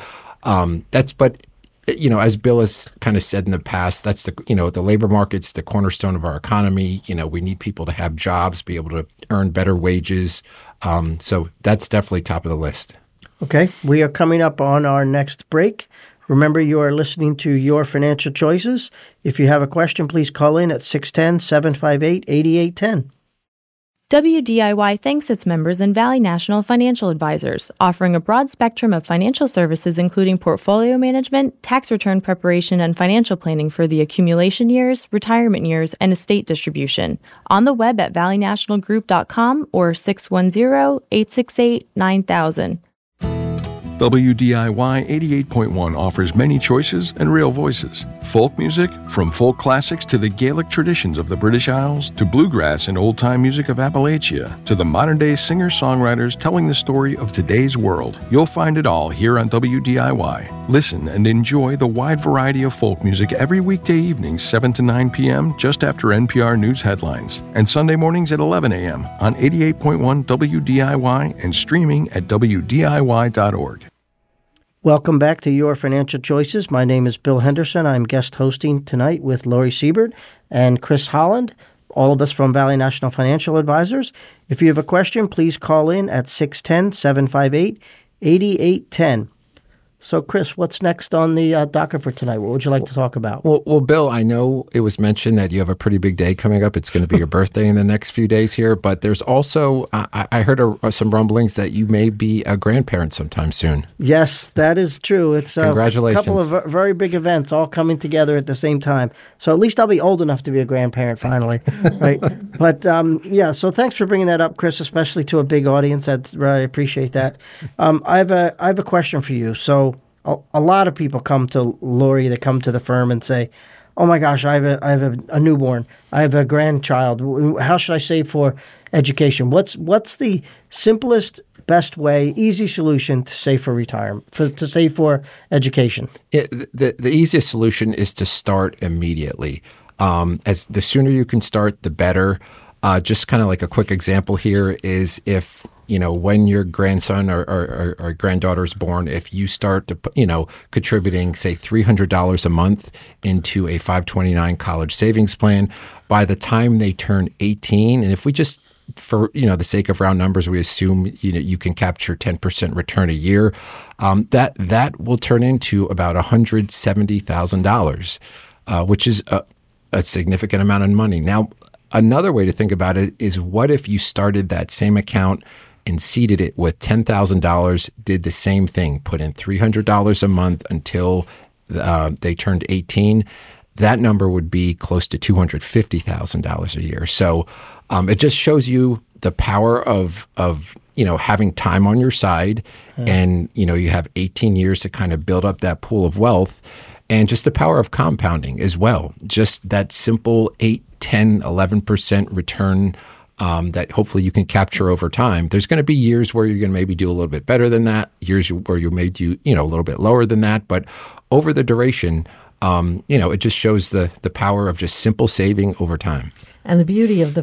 Speaker 4: as Bill has kind of said in the past, that's the labor market's the cornerstone of our economy. We need people to have jobs, be able to earn better wages. So that's definitely top of the list.
Speaker 3: Okay. We are coming up on our next break. Remember, you are listening to Your Financial Choices. If you have a question, please call in at 610-758-8810.
Speaker 5: WDIY thanks its members and Valley National Financial Advisors, offering a broad spectrum of financial services including portfolio management, tax return preparation, and financial planning for the accumulation years, retirement years, and estate distribution. On the web at valleynationalgroup.com or 610-868-9000.
Speaker 13: WDIY 88.1 offers many choices and real voices. Folk music, from folk classics to the Gaelic traditions of the British Isles, to bluegrass and old-time music of Appalachia, to the modern-day singer-songwriters telling the story of today's world. You'll find it all here on WDIY. Listen and enjoy the wide variety of folk music every weekday evening, 7 to 9 p.m., just after NPR News headlines, and Sunday mornings at 11 a.m. on 88.1 WDIY and streaming at WDIY.org.
Speaker 3: Welcome back to Your Financial Choices. My name is Bill Henderson. I'm guest hosting tonight with Lori Siebert and Chris Holland, all of us from Valley National Financial Advisors. If you have a question, please call in at 610-758-8810. So, Chris, what's next on the docket for tonight? What would you like to talk about?
Speaker 4: Well, Bill, I know it was mentioned that you have a pretty big day coming up. It's going to be your birthday in the next few days here. But there's also, I heard some rumblings that you may be a grandparent sometime soon.
Speaker 3: Yes, that is true. It's
Speaker 4: Congratulations.
Speaker 3: A couple of very big events all coming together at the same time. So at least I'll be old enough to be a grandparent finally, right? But so thanks for bringing that up, Chris, especially to a big audience. I really appreciate that. I have a question for you. So a lot of people come to Lori, they come to the firm and say, oh my gosh, I have a newborn, I have a grandchild. How should I save for education? What's the simplest, best way, easy solution to save for retirement, to save for education?
Speaker 4: The easiest solution is to start immediately. As the sooner you can start, the better. Just kind of like a quick example here is if, when your grandson or granddaughter is born, if you start to, contributing, say, $300 a month into a 529 college savings plan, by the time they turn 18, and if we just, for, the sake of round numbers, we assume, you can capture 10% return a year, that will turn into about $170,000, which is a significant amount of money. Now, another way to think about it is, what if you started that same account and seeded it with $10,000, did the same thing, put in $300 a month until they turned 18? That number would be close to $250,000 a year. So it just shows you the power of having time on your side, and you have 18 years to kind of build up that pool of wealth, and just the power of compounding as well. Just that simple 8, 10, 11% return that hopefully you can capture over time. There's going to be years where you're going to maybe do a little bit better than that, years where you may do a little bit lower than that, but over the duration, it just shows the power of just simple saving over time.
Speaker 2: And the beauty of the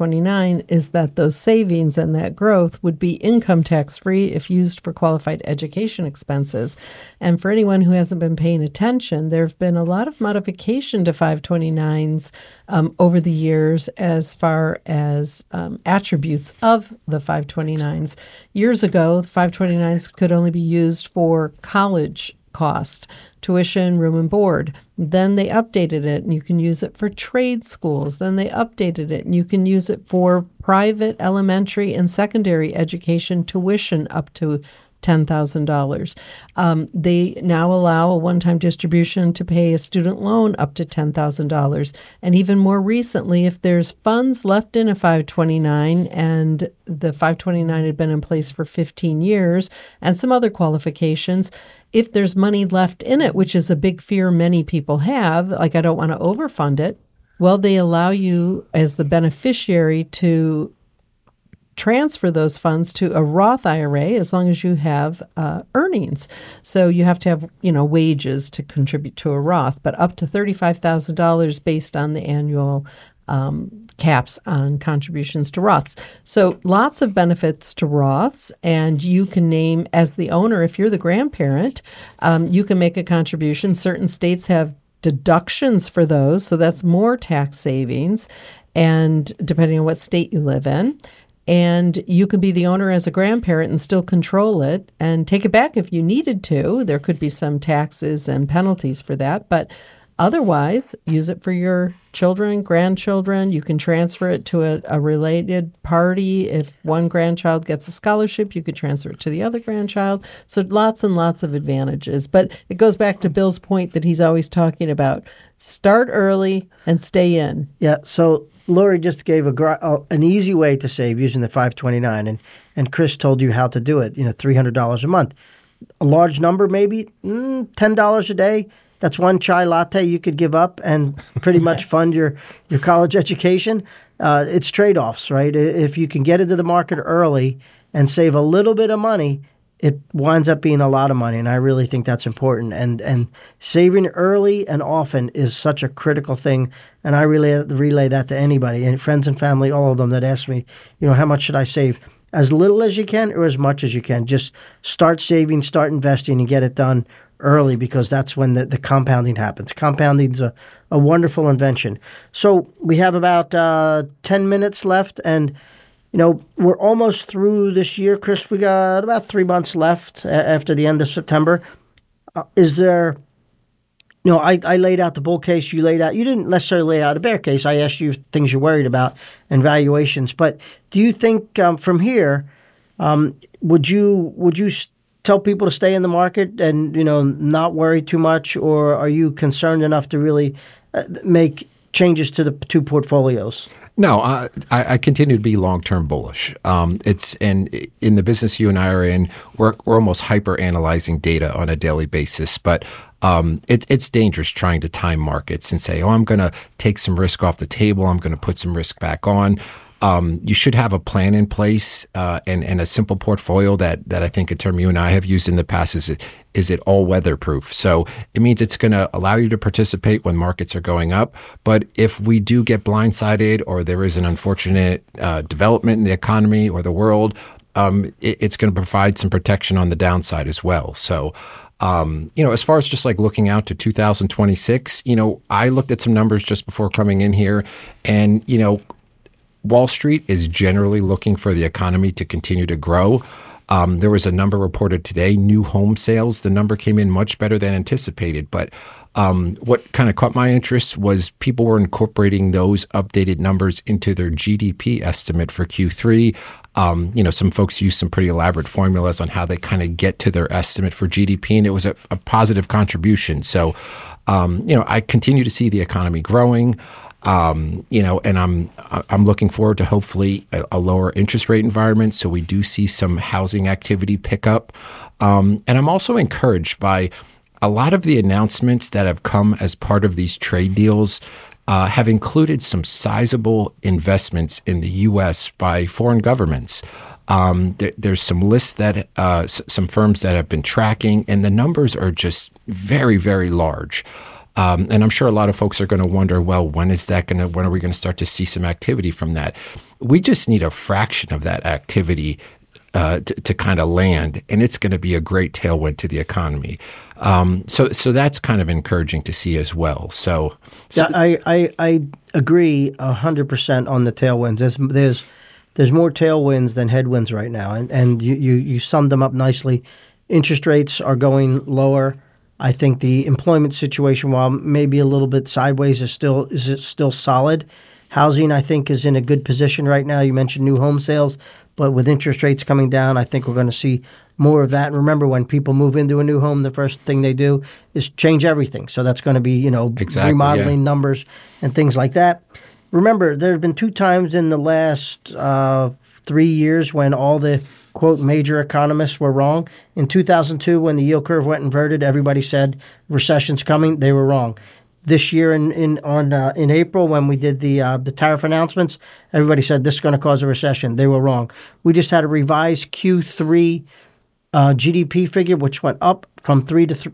Speaker 2: 529 is that those savings and that growth would be income tax free if used for qualified education expenses. And for anyone who hasn't been paying attention, there have been a lot of modification to 529s over the years as far as attributes of the 529s. Years ago, the 529s could only be used for college cost, tuition, room and board. Then they updated it and you can use it for trade schools. Then they updated it and you can use it for private elementary and secondary education tuition up to $10,000. They now allow a one-time distribution to pay a student loan up to $10,000. And even more recently, if there's funds left in a 529 and the 529 had been in place for 15 years and some other qualifications, if there's money left in it, which is a big fear many people have, like I don't want to overfund it, well, they allow you as the beneficiary to transfer those funds to a Roth IRA as long as you have earnings. So you have to have, wages to contribute to a Roth, but up to $35,000 based on the annual caps on contributions to Roths. So lots of benefits to Roths, and you can name as the owner, if you're the grandparent, you can make a contribution. Certain states have deductions for those, so that's more tax savings, and depending on what state you live in. And you can be the owner as a grandparent and still control it and take it back if you needed to. There could be some taxes and penalties for that, but otherwise, use it for your children, grandchildren. You can transfer it to a related party. If one grandchild gets a scholarship, you could transfer it to the other grandchild. So lots and lots of advantages. But it goes back to Bill's point that he's always talking about. Start early and stay in.
Speaker 3: Yeah, so Lori just gave an easy way to save using the 529, and Chris told you how to do it, $300 a month. a large number, maybe $10 a day. That's one chai latte you could give up and pretty much fund your college education. It's trade-offs, right? If you can get into the market early and save a little bit of money, it winds up being a lot of money, and I really think that's important. And saving early and often is such a critical thing, and I relay that to anybody, and friends and family, all of them that ask me, how much should I save? As little as you can or as much as you can. Just start saving, start investing, and get it done early, because that's when the compounding happens. Compounding's a wonderful invention. So we have about 10 minutes left, and we're almost through this year, Chris. We got about 3 months left after the end of September. Is there, I laid out the bull case. You didn't necessarily lay out a bear case. I asked you things you're worried about and valuations. But do you think from here, would you tell people to stay in the market and, not worry too much? Or are you concerned enough to really make changes to the two portfolios?
Speaker 4: No, I continue to be long-term bullish. And in the business you and I are in, we're almost hyper-analyzing data on a daily basis. But it's dangerous trying to time markets and say, I'm going to take some risk off the table. I'm going to put some risk back on. You should have a plan in place and a simple portfolio that I think a term you and I have used in the past is it all weather proof. So it means it's going to allow you to participate when markets are going up. But if we do get blindsided or there is an unfortunate development in the economy or the world, it's going to provide some protection on the downside as well. So as far as just like looking out to 2026, I looked at some numbers just before coming in here, and Wall Street is generally looking for the economy to continue to grow. There was a number reported today, new home sales. The number came in much better than anticipated. But what kind of caught my interest was people were incorporating those updated numbers into their GDP estimate for Q3. Some folks use some pretty elaborate formulas on how they kind of get to their estimate for GDP, and it was a positive contribution. So, I continue to see the economy growing. And I'm looking forward to hopefully a lower interest rate environment, so we do see some housing activity pick up. And I'm also encouraged by a lot of the announcements that have come as part of these trade deals have included some sizable investments in the U.S. by foreign governments. There's some lists that some firms that have been tracking, and the numbers are just very, very large. And I'm sure a lot of folks are going to wonder, well, when are we going to start to see some activity from that? We just need a fraction of that activity to kind of land, and it's going to be a great tailwind to the economy. So that's kind of encouraging to see as well. So
Speaker 3: yeah, I agree 100% on the tailwinds. There's more tailwinds than headwinds right now, and you summed them up nicely. Interest rates are going lower. I think the employment situation, while maybe a little bit sideways, is still solid. Housing, I think, is in a good position right now. You mentioned new home sales, but with interest rates coming down, I think we're going to see more of that. And remember, when people move into a new home, the first thing they do is change everything. So that's going to be, remodeling numbers and things like that. Remember, there have been 2 times in the last 3 years when all the quote major economists were wrong. In 2002, when the yield curve went inverted, everybody said recession's coming. They were wrong. This year in April, when we did the tariff announcements, everybody said this is going to cause a recession. They were wrong. We just had a revised Q3 GDP figure, which went up from 3 to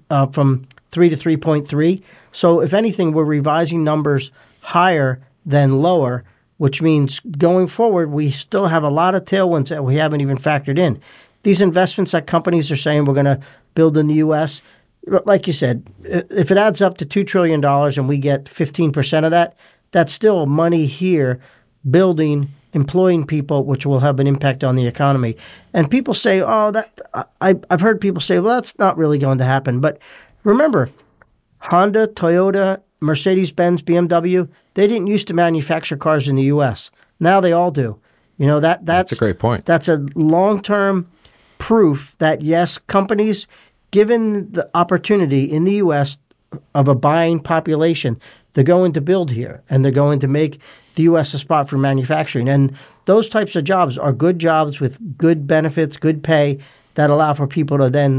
Speaker 3: 3.3. So if anything, we're revising numbers higher than lower, which means going forward, we still have a lot of tailwinds that we haven't even factored in. These investments that companies are saying we're going to build in the U.S., like you said, if it adds up to $2 trillion and we get 15% of that, that's still money here building, employing people, which will have an impact on the economy. And people say, I've heard people say, well, that's not really going to happen. But remember, Honda, Toyota, Mercedes-Benz, BMW, they didn't used to manufacture cars in the U.S. Now they all do. That's a great point. That's a long-term proof that, yes, companies, given the opportunity in the U.S. of a buying population, they're going to build here, and they're going to make the U.S. a spot for manufacturing. And those types of jobs are good jobs with good benefits, good pay, that allow for people to then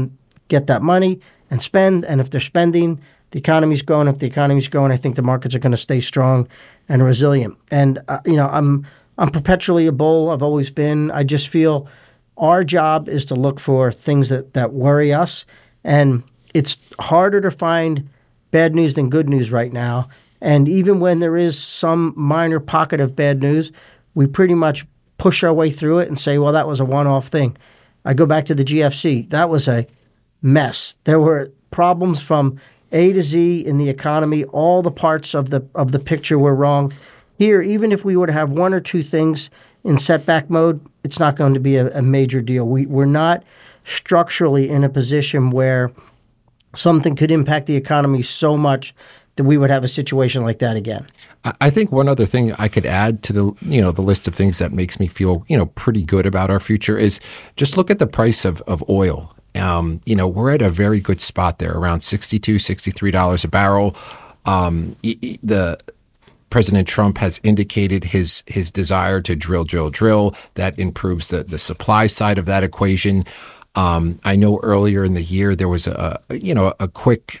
Speaker 3: get that money and spend. And if they're spending, the economy's growing. If the economy's growing, I think the markets are going to stay strong and resilient. And, I'm perpetually a bull. I've always been. I just feel our job is to look for things that worry us. And it's harder to find bad news than good news right now. And even when there is some minor pocket of bad news, we pretty much push our way through it and say, well, that was a one-off thing. I go back to the GFC. That was a mess. There were problems from A to Z in the economy. All the parts of the picture were wrong. Here, even if we were to have one or two things in setback mode, it's not going to be a major deal. We're not structurally in a position where something could impact the economy so much that we would have a situation like that again.
Speaker 4: I think one other thing I could add to the list of things that makes me feel, pretty good about our future is just look at the price of oil. We're at a very good spot there, around $62, $63 a barrel. The President Trump has indicated his desire to drill. That improves the supply side of that equation. I know earlier in the year there was a quick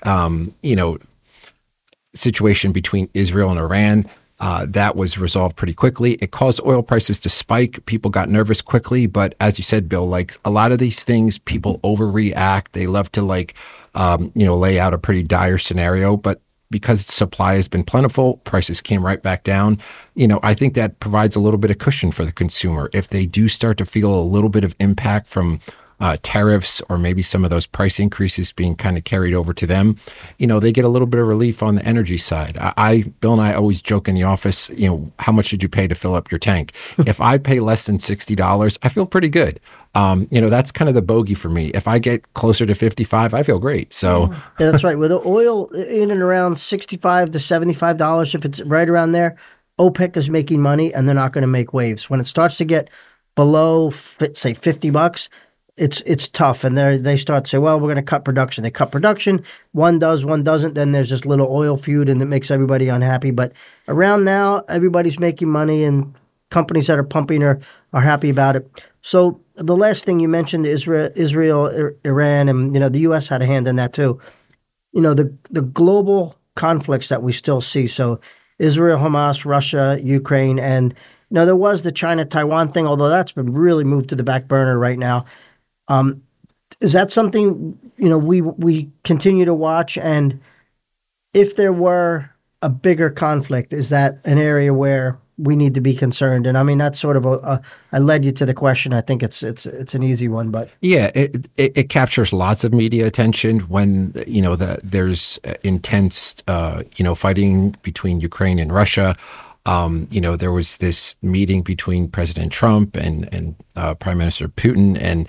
Speaker 4: situation between Israel and Iran. That was resolved pretty quickly. It caused oil prices to spike. People got nervous quickly. But as you said, Bill, like a lot of these things, people overreact. They love to lay out a pretty dire scenario. But because supply has been plentiful, prices came right back down. I think that provides a little bit of cushion for the consumer. If they do start to feel a little bit of impact from tariffs or maybe some of those price increases being kind of carried over to them, they get a little bit of relief on the energy side. Bill and I always joke in the office, how much did you pay to fill up your tank? If I pay less than $60, I feel pretty good. That's kind of the bogey for me. If I get closer to 55, I feel great. So
Speaker 3: yeah, that's right. With the oil in and around $65 to $75, if it's right around there, OPEC is making money and they're not going to make waves. When it starts to get below, say, $50, it's tough, and they start to say, well, we're going to cut production. They cut production. One does, one doesn't. Then there's this little oil feud, and it makes everybody unhappy. But around now, everybody's making money, and companies that are pumping are happy about it. So the last thing you mentioned, Israel, Iran, and the U.S. had a hand in that too. The global conflicts that we still see. So Israel, Hamas, Russia, Ukraine, and there was the China-Taiwan thing, although that's been really moved to the back burner right now. Is that something, we continue to watch? And if there were a bigger conflict, is that an area where we need to be concerned? And I mean, that's sort of I led you to the question. I think it's an easy one, but
Speaker 4: yeah, it captures lots of media attention when, there's intense, fighting between Ukraine and Russia. There was this meeting between President Trump and Prime Minister Putin, and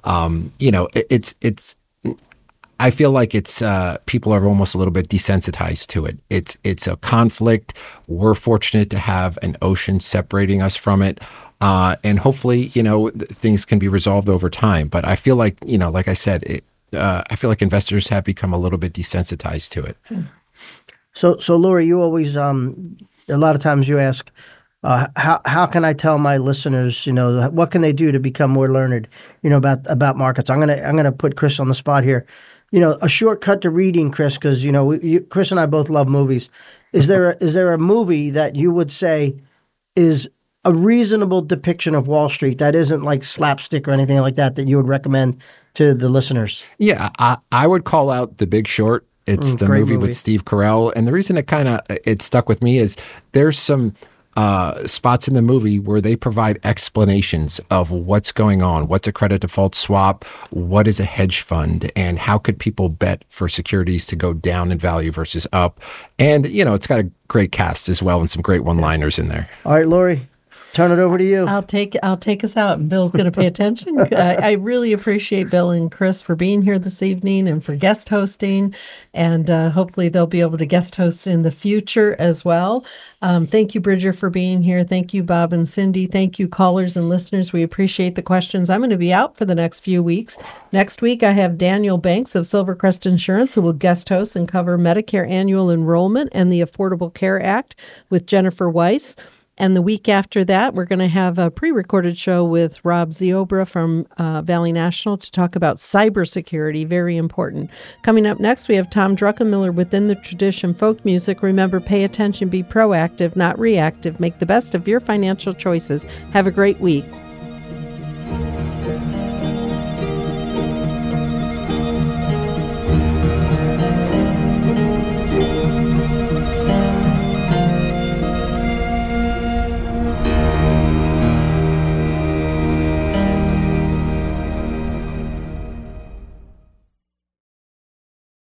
Speaker 4: I feel like it's people are almost a little bit desensitized to it. It's a conflict. We're fortunate to have an ocean separating us from it, and hopefully, things can be resolved over time. But I feel like, like I said, I feel like investors have become a little bit desensitized to it.
Speaker 3: So Lori, you always a lot of times you ask, how can I tell my listeners, what can they do to become more learned, about markets? I'm gonna put Chris on the spot here. A shortcut to reading, Chris, because Chris and I both love movies. Is there a movie that you would say is a reasonable depiction of Wall Street that isn't like slapstick or anything like that you would recommend to the listeners?
Speaker 4: Yeah, I would call out The Big Short. It's the movie with Steve Carell. And the reason it stuck with me is there's some spots in the movie where they provide explanations of what's going on, what's a credit default swap, what is a hedge fund, and how could people bet for securities to go down in value versus up. And, it's got a great cast as well and some great one-liners in there.
Speaker 3: All right, Lori. Turn it over to you.
Speaker 2: I'll take us out, and Bill's going to pay attention. I really appreciate Bill and Chris for being here this evening and for guest hosting, and hopefully they'll be able to guest host in the future as well. Thank you, Bridger, for being here. Thank you, Bob and Cindy. Thank you, callers and listeners. We appreciate the questions. I'm going to be out for the next few weeks. Next week, I have Daniel Banks of Silvercrest Insurance, who will guest host and cover Medicare annual enrollment and the Affordable Care Act with Jennifer Weiss. And the week after that, we're going to have a pre-recorded show with Rob Ziobra from Valley National to talk about cybersecurity, very important. Coming up next, we have Tom Druckenmiller Within the Tradition Folk Music. Remember, pay attention, be proactive, not reactive. Make the best of your financial choices. Have a great week.